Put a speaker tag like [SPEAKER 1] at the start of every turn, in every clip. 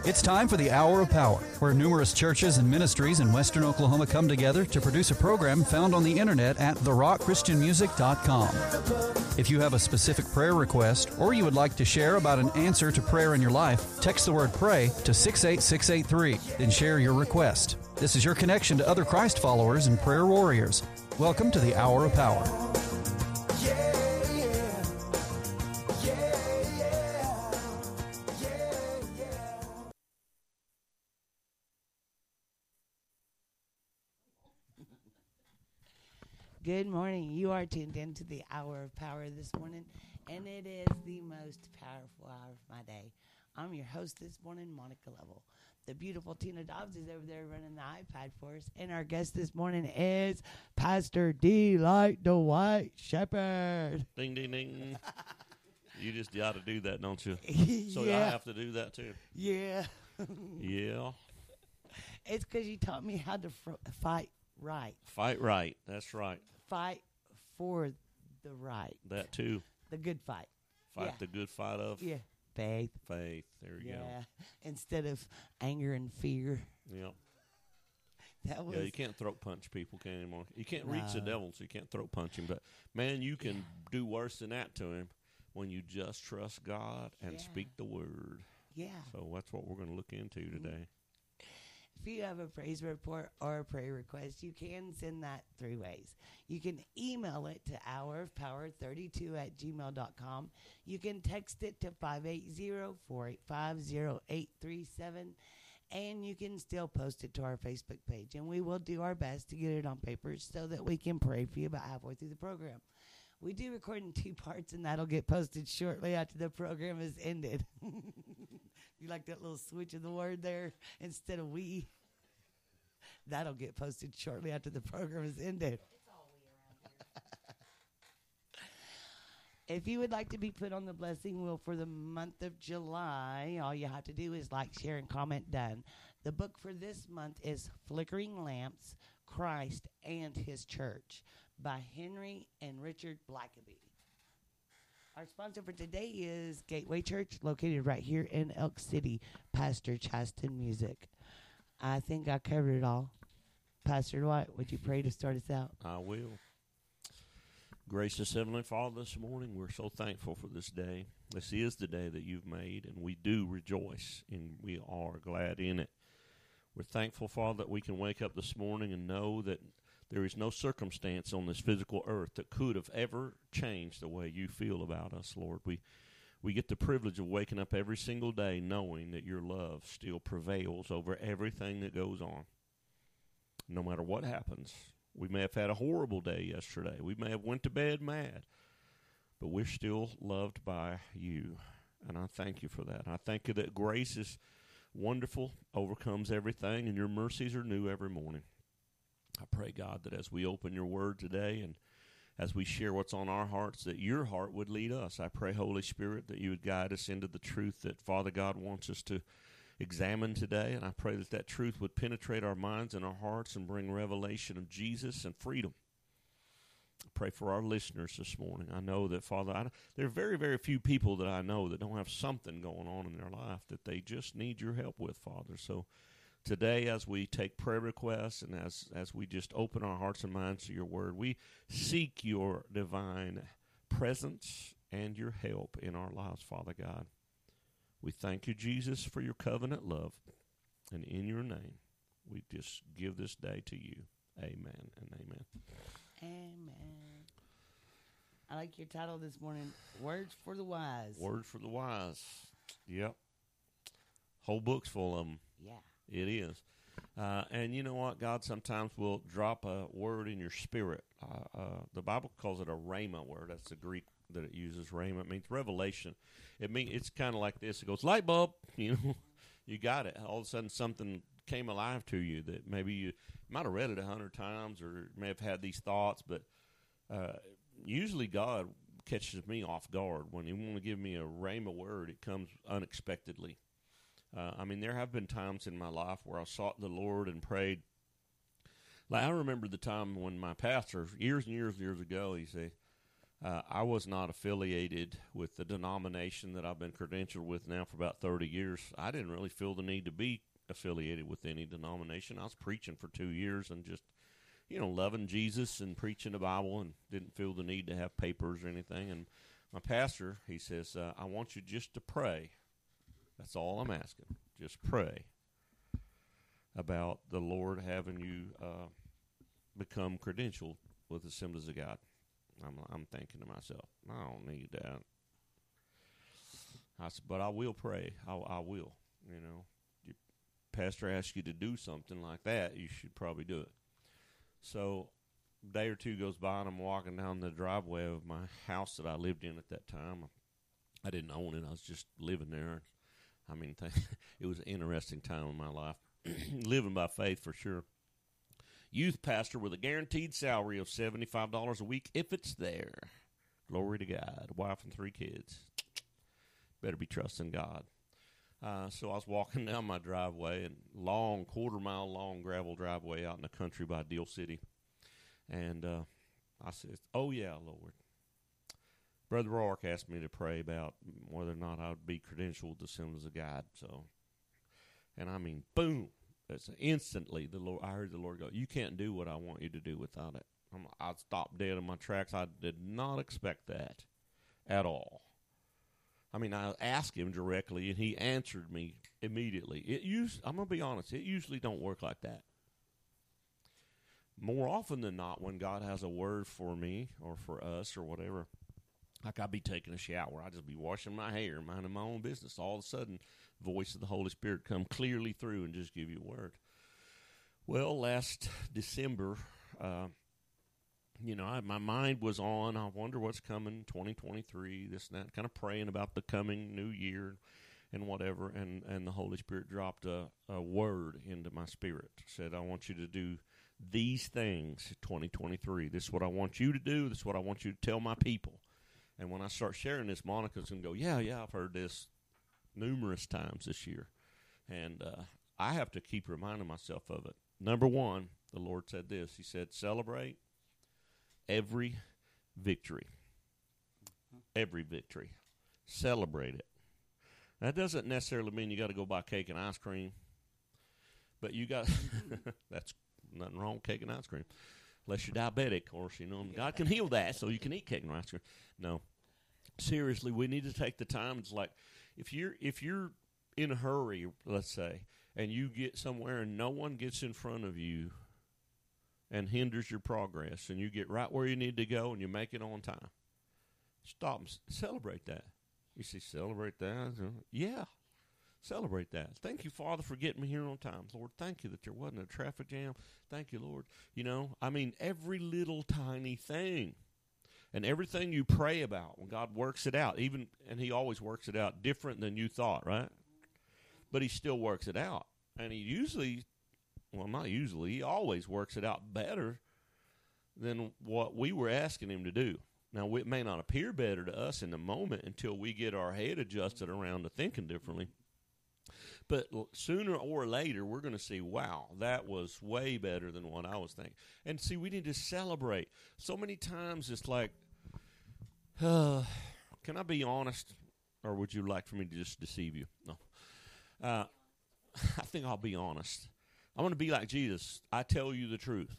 [SPEAKER 1] It's time for the Hour of Power, where numerous churches and ministries in Western Oklahoma come together to produce a program found on the internet at therockchristianmusic.com. If you have a specific prayer request or you would like to share about an answer to prayer in your life, text the word PRAY to 68683, then share your request. This is your connection to other Christ followers and prayer warriors. Welcome to the Hour of Power.
[SPEAKER 2] Good morning. You are tuned into the Hour of Power this morning, and it is the most powerful hour of my day. I'm your host this morning, Monica Lovell. The beautiful Tina Dobbs is over there running the iPad for us, and our guest this morning is Pastor D. Light the White Shepherd.
[SPEAKER 3] Ding, ding, ding. You just got to do that, don't you? So
[SPEAKER 2] Yeah.
[SPEAKER 3] I have to do that too.
[SPEAKER 2] Yeah.
[SPEAKER 3] Yeah.
[SPEAKER 2] It's because you taught me how to fight right.
[SPEAKER 3] Fight right. That's right.
[SPEAKER 2] Fight for the right.
[SPEAKER 3] That too.
[SPEAKER 2] The good fight.
[SPEAKER 3] Fight the good fight of
[SPEAKER 2] Faith.
[SPEAKER 3] faith. There you go.
[SPEAKER 2] Instead of anger and fear.
[SPEAKER 3] Yep.
[SPEAKER 2] That was.
[SPEAKER 3] Yeah, you can't throat punch people anymore. You can't reach the devil, so you can't throat punch him. But, man, you can do worse than that to him when you just trust God and speak the word.
[SPEAKER 2] Yeah.
[SPEAKER 3] So that's what we're going to look into today.
[SPEAKER 2] If you have a praise report or a prayer request, you can send that 3 ways. You can email it to hourofpower32@gmail.com. You can text it to 580-485-0837. And you can still post it to our Facebook page. And we will do our best to get it on paper so that we can pray for you about halfway through the program. We do record in 2 parts, and that'll get posted shortly after the program is ended. You like that little switch of the word there instead of we? That'll get posted shortly after the program is ended. It's all we around here. If you would like to be put on the blessing wheel for the month of July, all you have to do is like, share, and comment done. The book for this month is Flickering Lamps, Christ and His Church by Henry and Richard Blackaby. Our sponsor for today is Gateway Church, located right here in Elk City, Pastor Chasten Music. I think I covered it all. Pastor Dwight, would you pray to start us out?
[SPEAKER 3] I will. Gracious Heavenly Father, this morning we're so thankful for this day. This is the day that you've made, and we do rejoice, and we are glad in it. We're thankful, Father, that we can wake up this morning and know that there is no circumstance on this physical earth that could have ever changed the way you feel about us, Lord. We get the privilege of waking up every single day knowing that your love still prevails over everything that goes on. No matter what happens, we may have had a horrible day yesterday. We may have went to bed mad, but we're still loved by you, and I thank you for that. I thank you that grace is wonderful, overcomes everything, and your mercies are new every morning. I pray, God, that as we open your word today and as we share what's on our hearts, that your heart would lead us. I pray, Holy Spirit, that you would guide us into the truth that Father God wants us to examine today. And I pray that that truth would penetrate our minds and our hearts and bring revelation of Jesus and freedom. I pray for our listeners this morning. I know that, Father, there are very, very few people that I know that don't have something going on in their life that they just need your help with, Father. So today, as we take prayer requests and as we just open our hearts and minds to your word, we seek your divine presence and your help in our lives, Father God. We thank you, Jesus, for your covenant love. And in your name, we just give this day to you. Amen and amen.
[SPEAKER 2] Amen. I like your title this morning, Words for the Wise.
[SPEAKER 3] Words for the wise. Yep. Whole book's full of them.
[SPEAKER 2] Yeah.
[SPEAKER 3] It is. And you know what? God sometimes will drop a word in your spirit. The Bible calls it a rhema word. That's the Greek that it uses. Rhema. It means revelation. It's kind of like this. It goes, light bulb. You know, you got it. All of a sudden something came alive to you that maybe you might have read it 100 times or may have had these thoughts, but usually God catches me off guard. When he wants to give me a rhema word, it comes unexpectedly. There have been times in my life where I sought the Lord and prayed. Like I remember the time when my pastor, years and years ago, he said, I was not affiliated with the denomination that I've been credentialed with now for about 30 years. I didn't really feel the need to be affiliated with any denomination. I was preaching for 2 years and just, loving Jesus and preaching the Bible, and didn't feel the need to have papers or anything. And my pastor, he says, I want you just to pray. That's all I'm asking. Just pray about the Lord having you become credentialed with Assemblies of God. I'm thinking to myself, I don't need that. I said, but I will pray. I will. Your pastor asks you to do something like that, you should probably do it. So a day or two goes by, and I'm walking down the driveway of my house that I lived in at that time. I didn't own it. I was just living there. I mean, it was an interesting time in my life. Living by faith for sure. Youth pastor with a guaranteed salary of $75 a week if it's there. Glory to God. Wife and 3 kids. Better be trusting God. So I was walking down my driveway, and long, quarter-mile long gravel driveway out in the country by Deal City. And I said, oh, yeah, Lord. Brother Rourke asked me to pray about whether or not I would be credentialed to Assemblies of God. So, and I mean, boom. It's instantly I heard the Lord go, you can't do what I want you to do without it. I stopped dead in my tracks. I did not expect that at all. I mean, I asked him directly, and he answered me immediately. I'm going to be honest, it usually don't work like that. More often than not, when God has a word for me or for us or whatever, like I'd be taking a shower, I'd just be washing my hair, minding my own business. All of a sudden, the voice of the Holy Spirit come clearly through and just give you a word. Well, last December, my mind was on, I wonder what's coming, 2023, this and that, kind of praying about the coming new year and whatever, and the Holy Spirit dropped a word into my spirit. Said, I want you to do these things 2023. This is what I want you to do. This is what I want you to tell my people. And when I start sharing this, Monica's going to go, yeah, I've heard this numerous times this year. And I have to keep reminding myself of it. Number one, the Lord said this. He said, celebrate every victory. Every victory. Celebrate it. That doesn't necessarily mean you got to go buy cake and ice cream. But you got, that's nothing wrong with cake and ice cream. Unless you're diabetic, of course, God can heal that, so you can eat cake and ice cream. No. Seriously, we need to take the time. It's like, if you're in a hurry, let's say, and you get somewhere and no one gets in front of you and hinders your progress, and you get right where you need to go and you make it on time, stop and celebrate that. You say, celebrate that? Yeah. Celebrate that. Thank you, Father, for getting me here on time. Lord, thank you that there wasn't a traffic jam. Thank you, Lord. Every little tiny thing. And everything you pray about, when God works it out, and he always works it out different than you thought, right? But he still works it out. And he he always works it out better than what we were asking him to do. Now, it may not appear better to us in the moment until we get our head adjusted around to thinking differently. But sooner or later, we're going to see, wow, that was way better than what I was thinking. And see, we need to celebrate. So many times it's like, can I be honest? Or would you like for me to just deceive you? No. I think I'll be honest. I'm going to be like Jesus. I tell you the truth.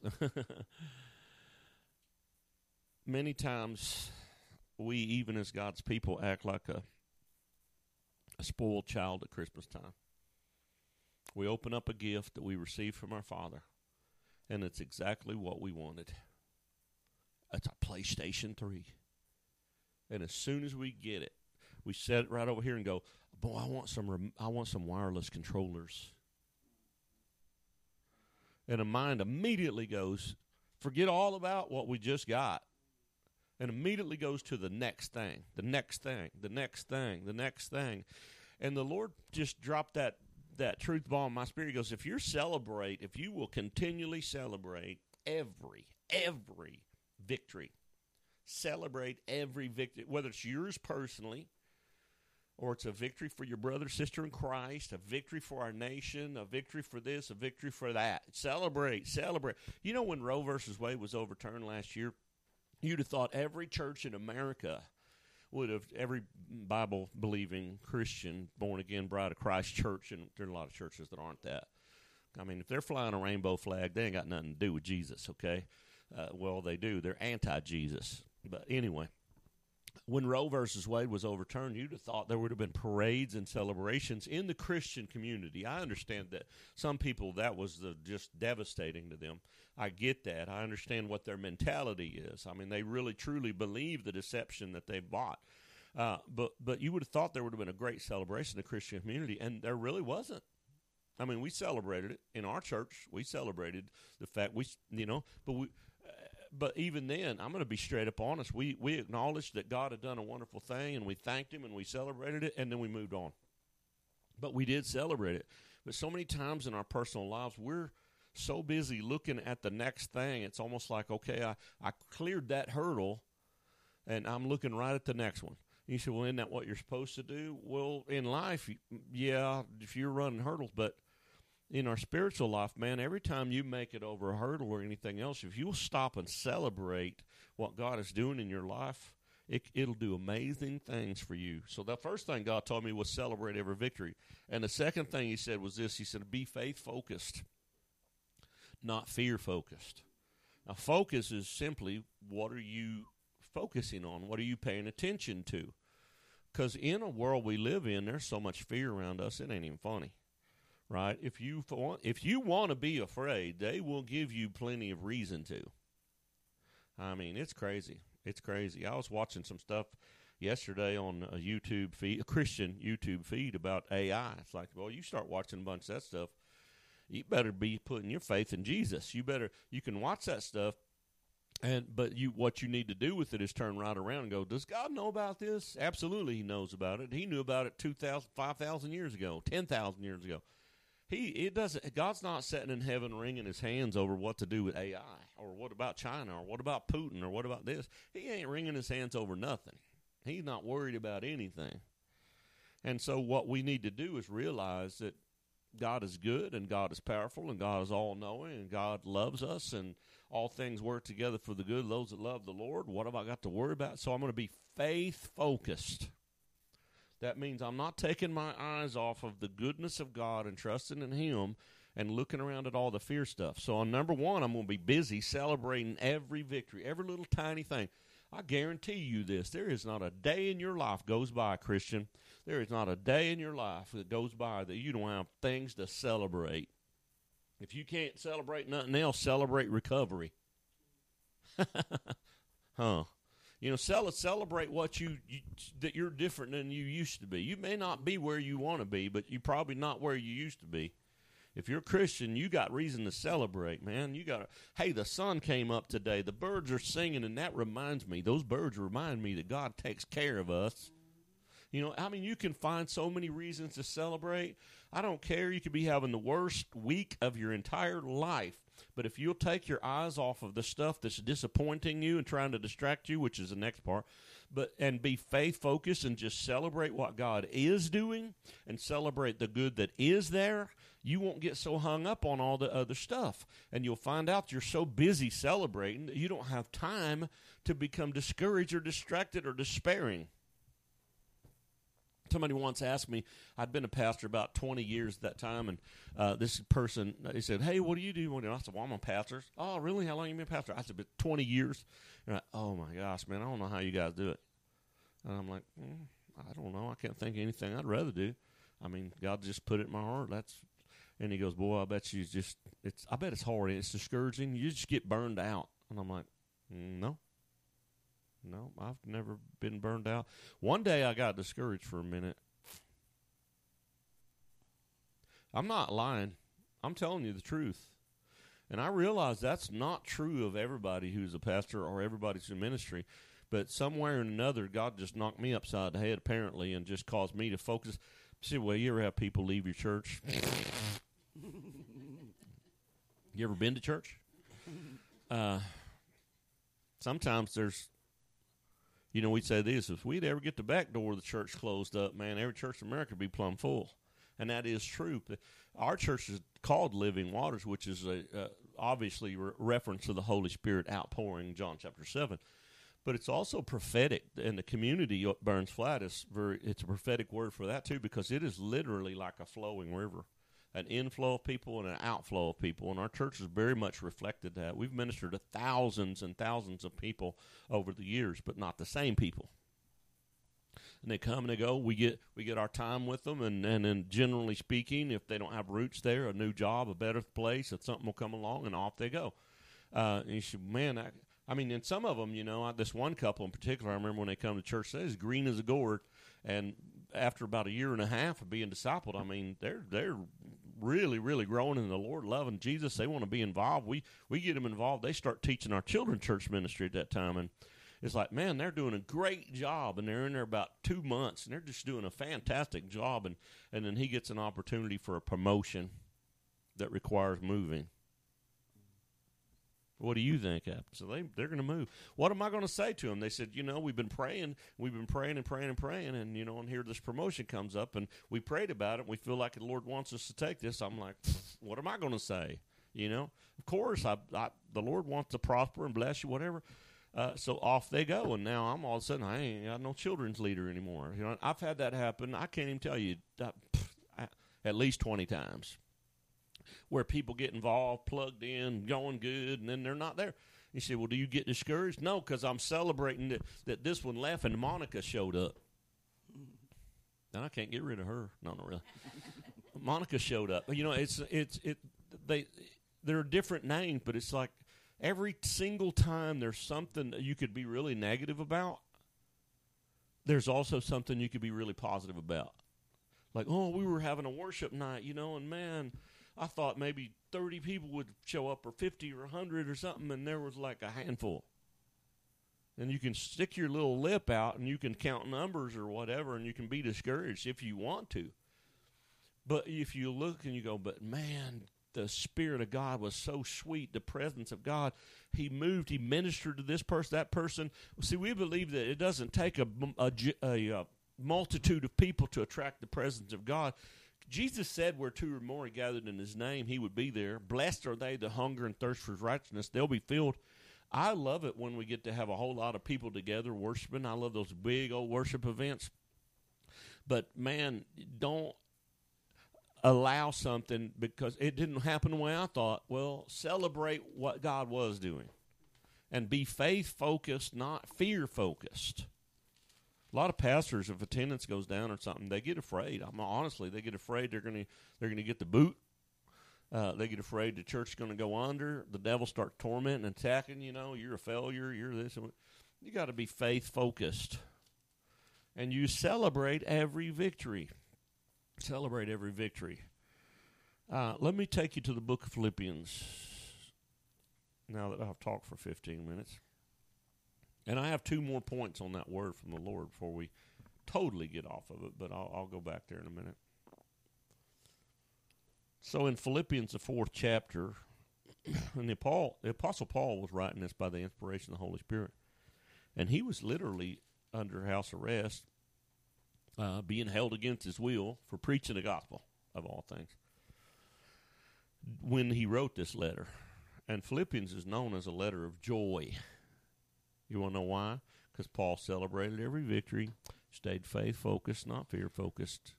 [SPEAKER 3] Many times, we, even as God's people, act like a spoiled child at Christmas time. We open up a gift that we received from our Father, and it's exactly what we wanted. It's a PlayStation 3. And as soon as we get it, we set it right over here and go, boy, I want some wireless controllers. And the mind immediately goes, forget all about what we just got, and immediately goes to the next thing, the next thing, the next thing, the next thing. And the Lord just dropped that truth bomb in my spirit. He goes, if you will continually celebrate every victory, celebrate every victory, whether it's yours personally, or it's a victory for your brother, sister in Christ, a victory for our nation, a victory for this, a victory for that. Celebrate. When Roe versus Wade was overturned last year, You'd have thought every church in America would have, every Bible-believing Christian, born-again bride of Christ church, and there are a lot of churches that aren't that. I mean, if they're flying a rainbow flag, they ain't got nothing to do with Jesus, okay? Well, they do. They're anti-Jesus. But anyway, when Roe versus Wade was overturned, you'd have thought there would have been parades and celebrations in the Christian community. I understand that some people, that was just devastating to them. I get that. I understand what their mentality is. I mean, they really, truly believe the deception that they bought. But you would have thought there would have been a great celebration in the Christian community, and there really wasn't. I mean, we celebrated it in our church. We celebrated the fact but even then, I'm going to be straight up honest. We acknowledged that God had done a wonderful thing, and we thanked Him, and we celebrated it, and then we moved on. But we did celebrate it. But so many times in our personal lives, we're so busy looking at the next thing. It's almost like, okay, I cleared that hurdle, and I'm looking right at the next one. You say, well, isn't that what you're supposed to do? Well, in life, yeah, if you're running hurdles, but in our spiritual life, man, every time you make it over a hurdle or anything else, if you'll stop and celebrate what God is doing in your life, it'll do amazing things for you. So the first thing God told me was celebrate every victory. And the second thing He said was this. He said, be faith-focused, not fear-focused. Now, focus is simply, what are you focusing on? What are you paying attention to? Because in a world we live in, there's so much fear around us, it ain't even funny. Right? If you want to be afraid, they will give you plenty of reason to. I mean, it's crazy. It's crazy. I was watching some stuff yesterday on a YouTube feed, a Christian YouTube feed about AI. It's like, well, you start watching a bunch of that stuff, you better be putting your faith in Jesus. You can watch that stuff, but what you need to do with it is turn right around and go, does God know about this? Absolutely, He knows about it. He knew about it 2,000, 5,000 years ago, 10,000 years ago. God's not sitting in heaven wringing His hands over what to do with AI, or what about China, or what about Putin, or what about this. He ain't wringing His hands over nothing. He's not worried about anything. And so what we need to do is realize that God is good, and God is powerful, and God is all-knowing, and God loves us, and all things work together for the good of those that love the Lord. What have I got to worry about? So I'm going to be faith-focused. That means I'm not taking my eyes off of the goodness of God and trusting in Him and looking around at all the fear stuff. So on number one, I'm going to be busy celebrating every victory, every little tiny thing. I guarantee you this. There is not a day in your life goes by, Christian. There is not a day in your life that goes by that you don't have things to celebrate. If you can't celebrate nothing else, celebrate recovery. Huh. Celebrate what that you're different than you used to be. You may not be where you want to be, but you're probably not where you used to be. If you're a Christian, you got reason to celebrate, man. Hey, the sun came up today. The birds are singing, and that reminds me. Those birds remind me that God takes care of us. You can find so many reasons to celebrate. I don't care. You could be having the worst week of your entire life. But if you'll take your eyes off of the stuff that's disappointing you and trying to distract you, which is the next part, and be faith-focused and just celebrate what God is doing and celebrate the good that is there, you won't get so hung up on all the other stuff. And you'll find out you're so busy celebrating that you don't have time to become discouraged or distracted or despairing. Somebody once asked me, I'd been a pastor about 20 years at that time, and this person, he said, hey, what do you do? And I said, well, I'm a pastor. Oh, really? How long have you been a pastor? I said, 20 years. And oh, my gosh, man, I don't know how you guys do it. And I'm like, I don't know. I can't think of anything I'd rather do. I mean, God just put it in my heart. And he goes, boy, I bet it's hard. It's discouraging. You just get burned out. And I'm like, no. No, I've never been burned out. One day I got discouraged for a minute. I'm not lying. I'm telling you the truth. And I realize that's not true of everybody who's a pastor or everybody who's in ministry. But somewhere or another, God just knocked me upside the head, apparently, and just caused me to focus. See, well, you ever have people leave your church? You ever been to church? Sometimes there's, we'd say this, if we'd ever get the back door of the church closed up, man, every church in America would be plumb full. And that is true. Our church is called Living Waters, which is obviously reference to the Holy Spirit outpouring in John chapter 7. But it's also prophetic, and the community at Burns Flat it's a prophetic word for that too, because it is literally like a flowing river, an inflow of people and an outflow of people, and our church has very much reflected that. We've ministered to thousands and thousands of people over the years, but not the same people. And they come and they go. We get our time with them, and then generally speaking, if they don't have roots there, a new job, a better place, if something will come along, and off they go. And you should, man, I mean, and some of them, you know, this one couple in particular, I remember when they come to church, they're as green as a gourd, and after about a year and a half of being discipled, I mean, they're really, really growing in the Lord, loving Jesus. They want to be involved. We get them involved. They start teaching our children's church ministry at that time, and it's like, man, they're doing a great job, and they're in there about 2 months, and they're just doing a fantastic job, and then he gets an opportunity for a promotion that requires moving. What do you think happens? So they're going to move. What am I going to say to them? They said, you know, we've been praying and praying, and, you know, and here this promotion comes up, and we prayed about it, and we feel like the Lord wants us to take this. I'm like, what am I going to say? You know, of course, the Lord wants to prosper and bless you, whatever. So off they go, and now I'm all of a sudden, I ain't got no children's leader anymore. You know, I've had that happen. I can't even tell you at least 20 times where people get involved, plugged in, going good, and then they're not there. You say, well, do you get discouraged? No, because I'm celebrating that this one left and Monica showed up. And I can't get rid of her. No, not really. Monica showed up. You know, they're different names, but it's like, every single time there's something that you could be really negative about, there's also something you could be really positive about. Like, oh, we were having a worship night, you know, and man, I thought maybe 30 people would show up, or 50 or 100 or something, and there was like a handful. And you can stick your little lip out and you can count numbers or whatever, and you can be discouraged if you want to. But if you look and you go, but man, the Spirit of God was so sweet, the presence of God. He moved, he ministered to this person, that person. See, we believe that it doesn't take a multitude of people to attract the presence of God. Jesus said where 2 or more are gathered in his name, he would be there. Blessed are they that hunger and thirst for righteousness. They'll be filled. I love it when we get to have a whole lot of people together worshiping. I love those big old worship events. But, man, don't allow something because it didn't happen the way I thought. Well, celebrate what God was doing and be faith-focused, not fear-focused. A lot of pastors, if attendance goes down or something, they get afraid. Honestly, they get afraid they're going to get the boot. They get afraid the church is going to go under. The devil starts tormenting and attacking. You know, you're a failure. You're this. You got to be faith-focused, and you celebrate every victory. Celebrate every victory. Let me take you to the book of Philippians now that I've talked for 15 minutes. And I have 2 more points on that word from the Lord before we totally get off of it, but I'll go back there in a minute. So in Philippians, the 4th chapter, and the Apostle Paul was writing this by the inspiration of the Holy Spirit. And he was literally under house arrest, being held against his will for preaching the gospel, of all things, when he wrote this letter. And Philippians is known as a letter of joy. You want to know why? Because Paul celebrated every victory, stayed faith-focused, not fear-focused.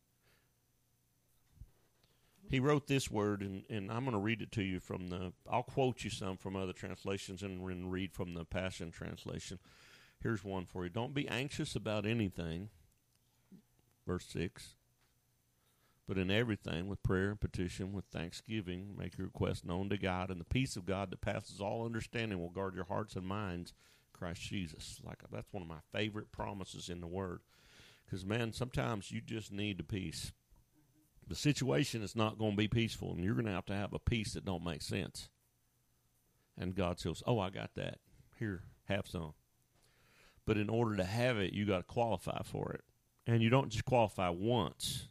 [SPEAKER 3] He wrote this word, and I'm going to read it to you I'll quote you some from other translations and read from the Passion Translation. Here's one for you. Don't be anxious about anything. Verse 6, but in everything, with prayer and petition, with thanksgiving, make your request known to God, and the peace of God that passes all understanding will guard your hearts and minds, Christ Jesus. That's one of my favorite promises in the Word. Because, man, sometimes you just need the peace. The situation is not going to be peaceful, and you're going to have a peace that don't make sense. And God says, oh, I got that. Here, have some. But in order to have it, you got to qualify for it. And you don't just qualify once.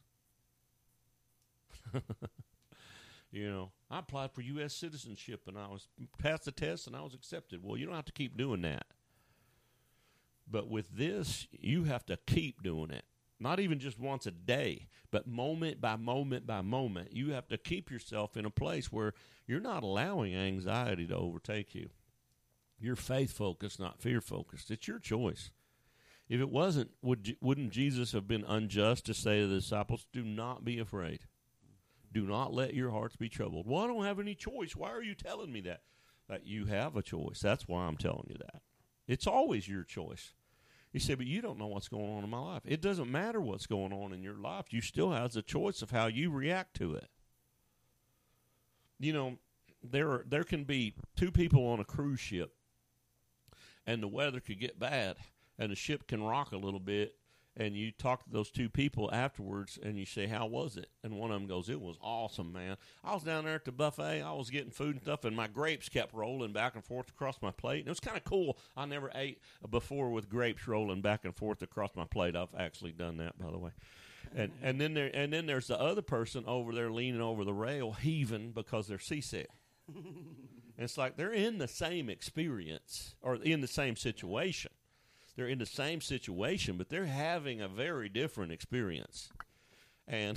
[SPEAKER 3] You know, I applied for U.S. citizenship, and I was passed the test, and I was accepted. Well, you don't have to keep doing that. But with this, you have to keep doing it. Not even just once a day, but moment by moment by moment. You have to keep yourself in a place where you're not allowing anxiety to overtake you. You're faith-focused, not fear-focused. It's your choice. If it wasn't, wouldn't Jesus have been unjust to say to the disciples, do not be afraid. Do not let your hearts be troubled. Well, I don't have any choice. Why are you telling me that? That you have a choice. That's why I'm telling you that. It's always your choice. You say, but you don't know what's going on in my life. It doesn't matter what's going on in your life. You still have the choice of how you react to it. You know, there can be two people on a cruise ship, and the weather could get bad, and the ship can rock a little bit, and you talk to those two people afterwards, and you say, how was it? And one of them goes, it was awesome, man. I was down there at the buffet. I was getting food and stuff, and my grapes kept rolling back and forth across my plate. And it was kind of cool. I never ate before with grapes rolling back and forth across my plate. I've actually done that, by the way. And then there's the other person over there leaning over the rail, heaving because they're seasick. It's like they're in the same experience or in the same situation. They're in the same situation, but they're having a very different experience. And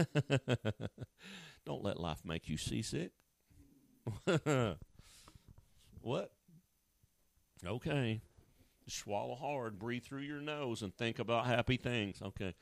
[SPEAKER 3] don't let life make you seasick. What? Okay. Swallow hard, breathe through your nose, and think about happy things. Okay.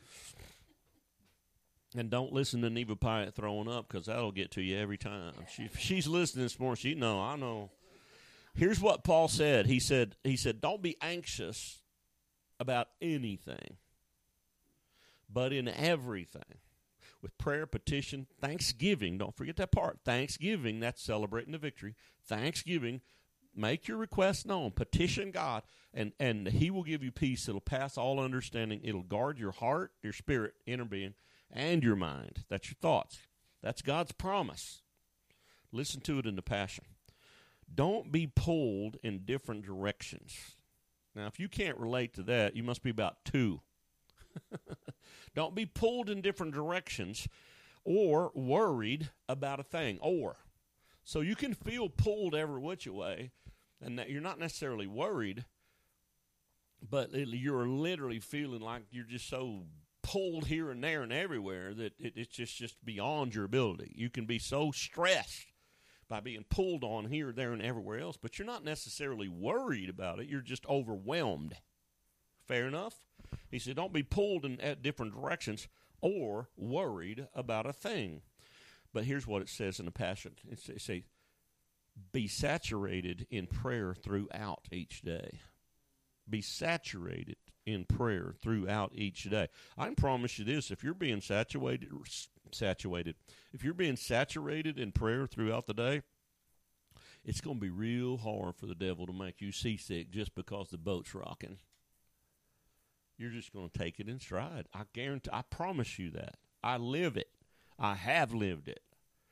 [SPEAKER 3] And don't listen to Neva Pyatt throwing up, because that'll get to you every time. She's listening this morning. I know. Here's what Paul said. He said, don't be anxious about anything, but in everything, with prayer, petition, thanksgiving. Don't forget that part. Thanksgiving, that's celebrating the victory. Thanksgiving, make your requests known. Petition God, and he will give you peace. It'll pass all understanding. It'll guard your heart, your spirit, inner being, and your mind. That's your thoughts. That's God's promise. Listen to it in the Passion. Don't be pulled in different directions. Now, if you can't relate to that, you must be about 2. Don't be pulled in different directions or worried about a thing. So you can feel pulled every which way, and that you're not necessarily worried, but you're literally feeling like you're just so pulled here and there and everywhere that it's just beyond your ability. You can be so stressed by being pulled on here, there, and everywhere else, but you're not necessarily worried about it. You're just overwhelmed. Fair enough? He said, don't be pulled in at different directions or worried about a thing. But here's what it says in the Passion. It says, be saturated in prayer throughout each day. Be saturated in prayer throughout each day. I can promise you this, if you're being saturated, if you're being saturated in prayer throughout the day, it's going to be real hard for the devil to make you seasick just because the boat's rocking. You're just going to take it in stride. I guarantee, I promise you that. I live it. I have lived it.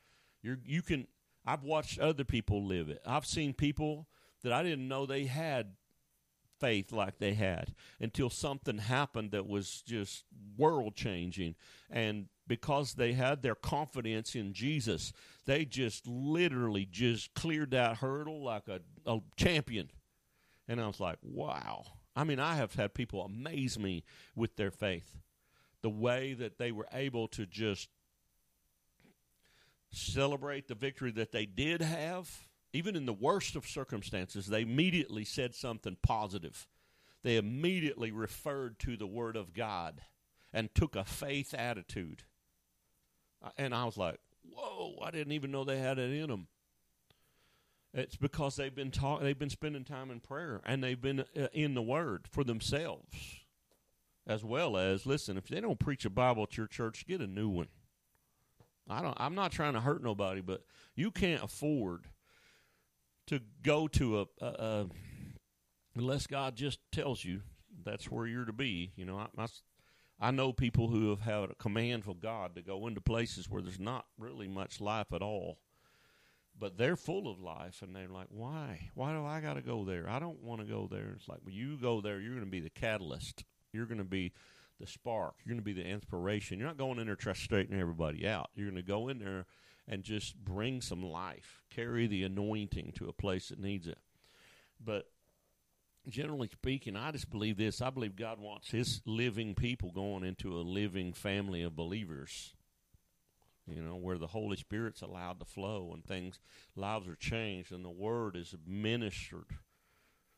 [SPEAKER 3] I've watched other people live it. I've seen people that I didn't know they had faith like they had until something happened that was just world-changing. And because they had their confidence in Jesus, they just literally just cleared that hurdle like a champion. And I was like, wow. I mean, I have had people amaze me with their faith. The way that they were able to just celebrate the victory that they did have. Even in the worst of circumstances, they immediately said something positive. They immediately referred to the Word of God and took a faith attitude. And I was like, whoa, I didn't even know they had it in them. It's because they've been spending time in prayer, and they've been in the Word for themselves. As well as, listen, if they don't preach a Bible at your church, get a new one. I'm not trying to hurt nobody, but you can't afford to go to unless God just tells you that's where you're to be. You know, I know people who have had a command from God to go into places where there's not really much life at all, but they're full of life, and they're like, why? Why do I got to go there? I don't want to go there. It's like, well, you go there, you're going to be the catalyst. You're going to be the spark. You're going to be the inspiration. You're not going in there to try to straighten everybody out. You're going to go in there and just bring some life, carry the anointing to a place that needs it. But generally speaking, I just believe this. I believe God wants his living people going into a living family of believers, you know, where the Holy Spirit's allowed to flow and lives are changed and the Word is ministered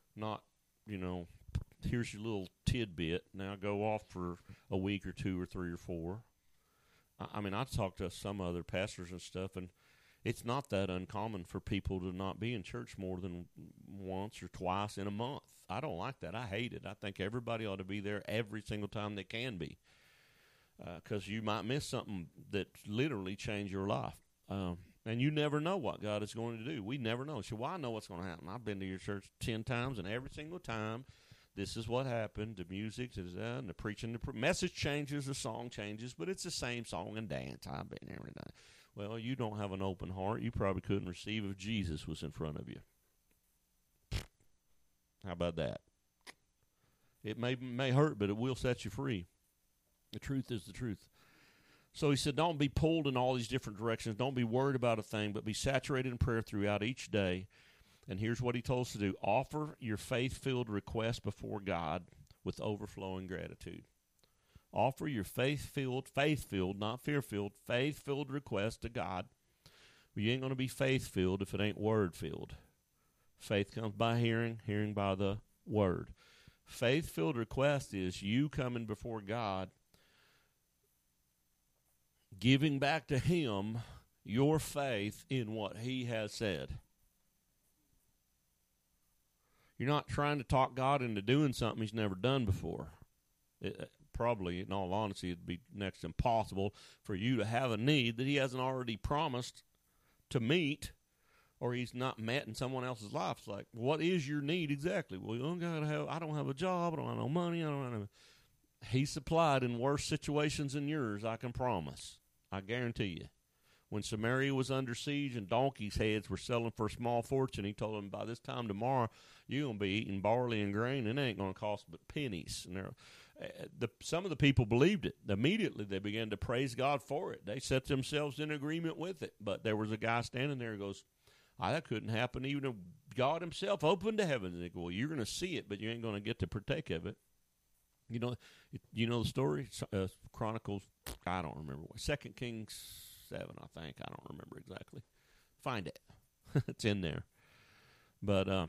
[SPEAKER 3] not, here's your little tidbit. Now go off for a week or 2 or 3 or 4. I mean, I talked to some other pastors and stuff, and it's not that uncommon for people to not be in church more than once or twice in a month. I don't like that. I hate it. I think everybody ought to be there every single time they can be, because you might miss something that literally change your life. And you never know what God is going to do. We never know. So, well, I know what's going to happen. I've been to your church 10 times, and every single time, this is what happened. The music, and the preaching, the message changes, the song changes, but it's the same song and dance. I've been there every night. Well, you don't have an open heart. You probably couldn't receive if Jesus was in front of you. How about that? It may hurt, but it will set you free. The truth is the truth. So he said, don't be pulled in all these different directions. Don't be worried about a thing, but be saturated in prayer throughout each day. And here's what he told us to do. Offer your faith-filled request before God with overflowing gratitude. Offer your faith-filled, not fear-filled, faith-filled request to God. But you ain't going to be faith-filled if it ain't word-filled. Faith comes by hearing, hearing by the word. Faith-filled request is you coming before God, giving back to Him your faith in what He has said. You're not trying to talk God into doing something He's never done before. Probably, in all honesty, it'd be next to impossible for you to have a need that He hasn't already promised to meet, or He's not met in someone else's life. It's like, what is your need exactly? Well, I don't have a job, I don't have no money, He supplied in worse situations than yours, I can promise. I guarantee you. When Samaria was under siege and donkeys' heads were selling for a small fortune, He told them, by this time tomorrow, you're going to be eating barley and grain, and it ain't going to cost but pennies. And some of the people believed it. Immediately, they began to praise God for it. They set themselves in agreement with it. But there was a guy standing there who goes, that couldn't happen even if God Himself opened the heavens. And they go, well, you're going to see it, but you ain't going to get to partake of it. You know the story? Chronicles, I don't remember. 2 Kings 7, I think. I don't remember exactly. Find it. It's in there. But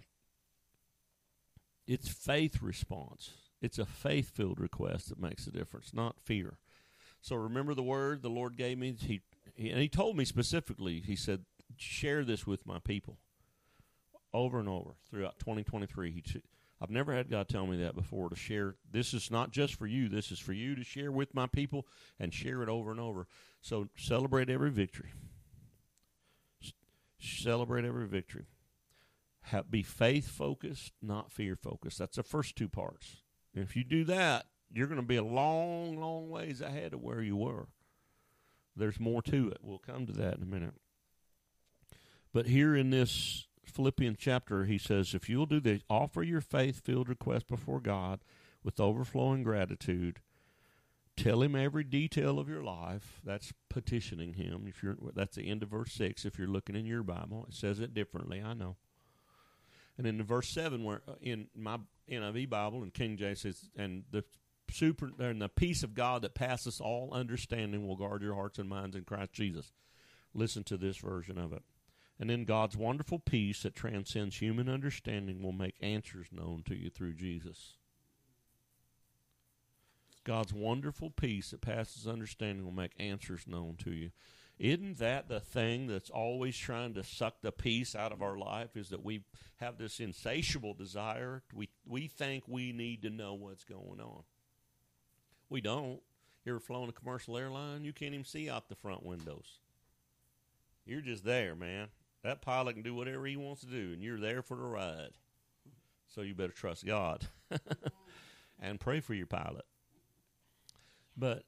[SPEAKER 3] it's faith response. It's a faith-filled request that makes a difference, not fear. So remember the word the Lord gave me? He told me specifically, He said, share this with my people. Over and over throughout 2023. I've never had God tell me that before, to share. This is not just for you. This is for you to share with my people and share it over and over. So celebrate every victory. Celebrate every victory. Be faith-focused, not fear-focused. That's the first 2 parts. And if you do that, you're going to be a long, long ways ahead of where you were. There's more to it. We'll come to that in a minute. But here in this Philippians chapter, he says, if you'll do this, offer your faith-filled request before God with overflowing gratitude. Tell Him every detail of your life. That's petitioning Him. That's the end of verse 6. If you're looking in your Bible, it says it differently, I know. And in verse 7, where in my NIV Bible and King James says, and the peace of God that passes all understanding will guard your hearts and minds in Christ Jesus. Listen to this version of it. And then God's wonderful peace that transcends human understanding will make answers known to you through Jesus. God's wonderful peace that passes understanding will make answers known to you. Isn't that the thing that's always trying to suck the peace out of our life, is that we have this insatiable desire. We think we need to know what's going on. We don't. You ever flown a commercial airline? You can't even see out the front windows. You're just there, man. That pilot can do whatever he wants to do, and you're there for the ride. So you better trust God and pray for your pilot. But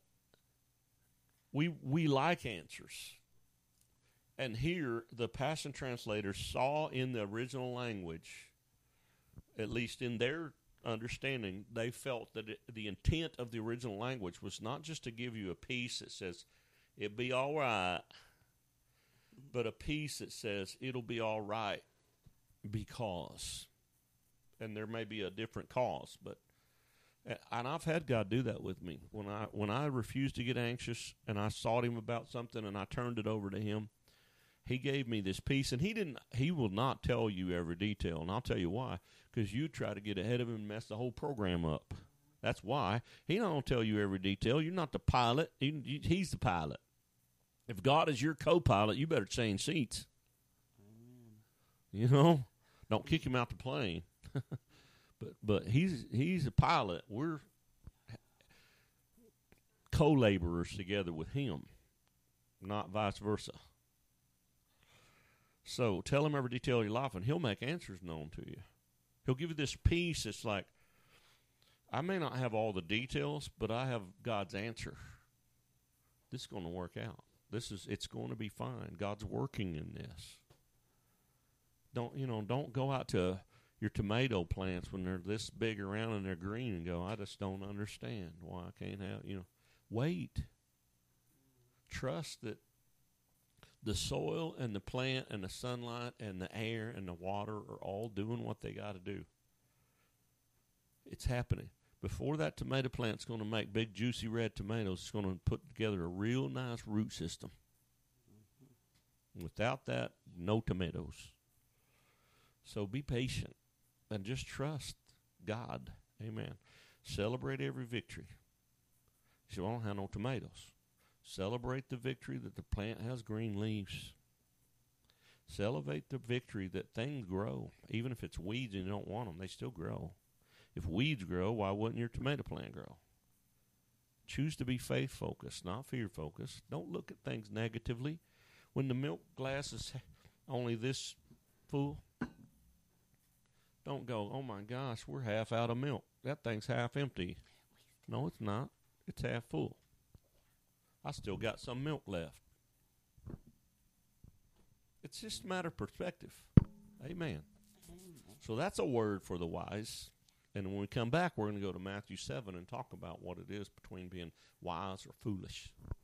[SPEAKER 3] we like answers. And here, the Passion Translators saw in the original language, at least in their understanding, they felt that the intent of the original language was not just to give you a peace that says, it'll be all right, but a peace that says, it'll be all right because. And there may be a different cause, but and I've had God do that with me. When I refused to get anxious and I sought Him about something and I turned it over to Him, He gave me this peace. And He will not tell you every detail, and I'll tell you why. because you try to get ahead of him and mess the whole program up. That's why. He don't tell you every detail. You're not the pilot. He's the pilot. If God is your co-pilot, you better change seats.
[SPEAKER 2] Amen.
[SPEAKER 3] You know? Don't kick him out the plane. But he's a pilot. We're co-laborers together with him, not vice versa. So tell him every detail of your life, and he'll make answers known to you. He'll give you this peace. It's like, I may not have all the details, but I have God's answer. This is going to work out. It's going to be fine. God's working in this. Don't go out to your tomato plants when they're this big around and they're green and go, I just don't understand why I can't have, Wait. Trust that the soil and the plant and the sunlight and the air and the water are all doing what they got to do. It's happening. Before that tomato plant's going to make big, juicy red tomatoes, it's going to put together a real nice root system. Without that, no tomatoes. So be patient and just trust God. Amen. Celebrate every victory. You say, well, I don't have no tomatoes. Celebrate the victory that the plant has green leaves. Celebrate the victory that things grow. Even if it's weeds and you don't want them, they still grow. If weeds grow, why wouldn't your tomato plant grow? Choose to be faith-focused, not fear-focused. Don't look at things negatively. When the milk glass is only this full, don't go, oh, my gosh, we're half out of milk. That thing's half empty. No, it's not. It's half full. I still got some milk left. It's just a matter of perspective. Amen. So that's a word for the wise. And when we come back, we're going to go to Matthew 7 and talk about what it is between being wise or foolish.